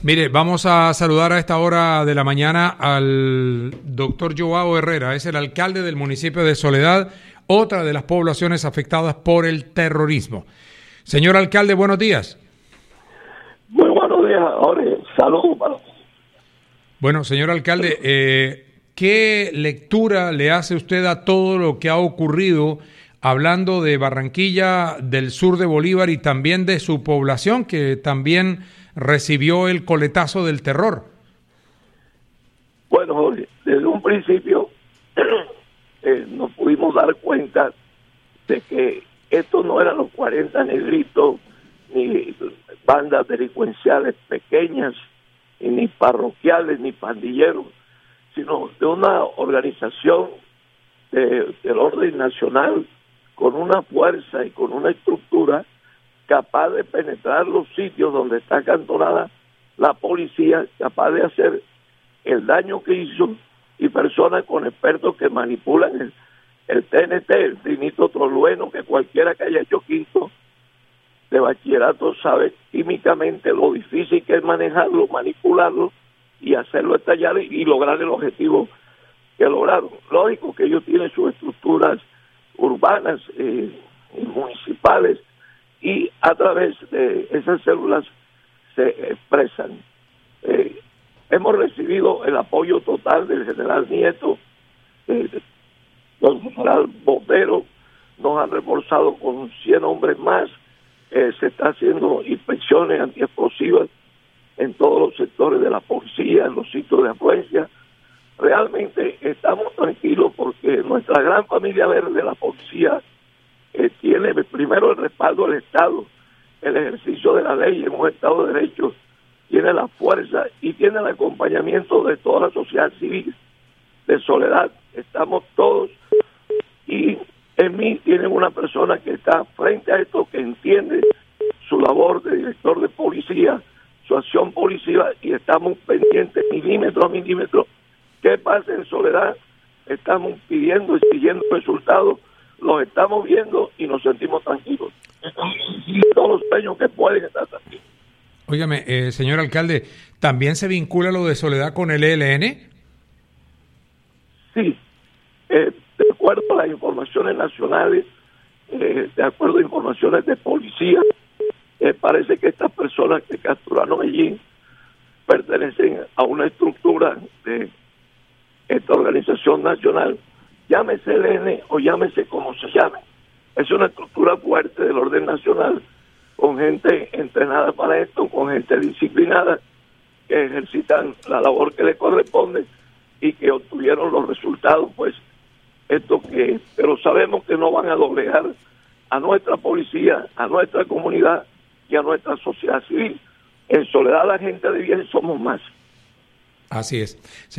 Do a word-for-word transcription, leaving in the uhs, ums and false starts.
Mire, vamos a saludar a esta hora de la mañana al doctor Joao Herrera, es el alcalde del municipio de Soledad, otra de las poblaciones afectadas por el terrorismo. Señor alcalde, buenos días. Muy buenos días, ahora saludos para... Bueno, señor alcalde, eh, ¿qué lectura le hace usted a todo lo que ha ocurrido hablando de Barranquilla, del sur de Bolívar y también de su población, que también recibió el coletazo del terror? Bueno, Jorge, desde un principio eh, nos pudimos dar cuenta de que estos no eran los cuarenta negritos, ni bandas delincuenciales pequeñas, y ni parroquiales, ni pandilleros, sino de una organización de, del orden nacional con una fuerza y con una estructura capaz de penetrar los sitios donde está acantonada la policía, capaz de hacer el daño que hizo, y personas con expertos que manipulan el, el T N T, el trinito tolueno, que cualquiera que haya hecho quinto de bachillerato sabe químicamente lo difícil que es manejarlo, manipularlo y hacerlo estallar y, y lograr el objetivo que lograron. Lógico que ellos tienen sus estructuras urbanas eh, y municipales, y a través de esas células se expresan. Eh, hemos recibido el apoyo total del general Nieto, eh, del general Botero, nos han reforzado con cien hombres más, eh, se está haciendo inspecciones antiexplosivas en todos los sectores de la policía, en los sitios de afluencia. Realmente estamos tranquilos porque nuestra gran familia verde de la policía Eh, tiene primero el respaldo del Estado, el ejercicio de la ley en un Estado de Derecho, tiene la fuerza y tiene el acompañamiento de toda la sociedad civil de Soledad. Estamos todos, y en mí tienen una persona que está frente a esto, que entiende su labor de director de policía, su acción policial, y estamos pendientes milímetro a milímetro. ¿Qué pasa en Soledad? Estamos pidiendo y siguiendo resultados, los estamos viendo y nos sentimos tranquilos. Todos los sueños que pueden estar tranquilos. Óigame, eh, señor alcalde, ¿también se vincula lo de Soledad con el E L N? Sí, eh, de acuerdo a las informaciones nacionales, eh, de acuerdo a informaciones de policía, eh, parece que estas personas que capturaron allí pertenecen a una estructura de esta organización nacional, llámese L N o llámese como se llame. Es una estructura fuerte del orden nacional, con gente entrenada para esto, con gente disciplinada, que ejercitan la labor que les corresponde y que obtuvieron los resultados, pues, esto que, pero sabemos que no van a doblegar a nuestra policía, a nuestra comunidad y a nuestra sociedad civil. En Soledad la gente de bien somos más. Así es.